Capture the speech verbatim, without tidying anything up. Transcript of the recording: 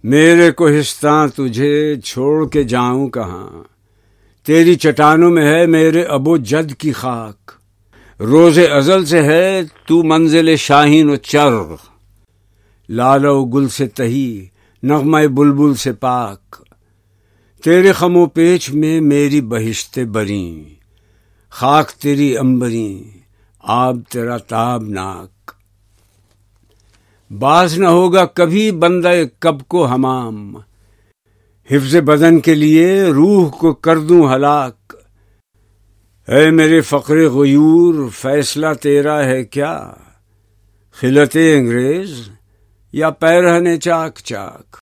मेरे कोहिस्तां तुझे छोड़ के जाऊं कहाँ, तेरी चट्टानों में है मेरे अबो जद की खाक। रोज़े अज़ल से है तू मंजिल शाहीन व चर, लालो गुल से तही नग़्मा बुलबुल से पाक। तेरे खमो पेच में मेरी बहिश्ते बरी, खाक तेरी अंबरी आब तेरा ताबनाक। बाज न होगा कभी बंदा कब को हमाम, हिफ्ज़ बदन के लिए रूह को कर दूं हलाक। ऐ मेरे फ़क़्रे ग़यूर फैसला तेरा है क्या, खिलते अंग्रेज़ या पैरहने चाक चाक।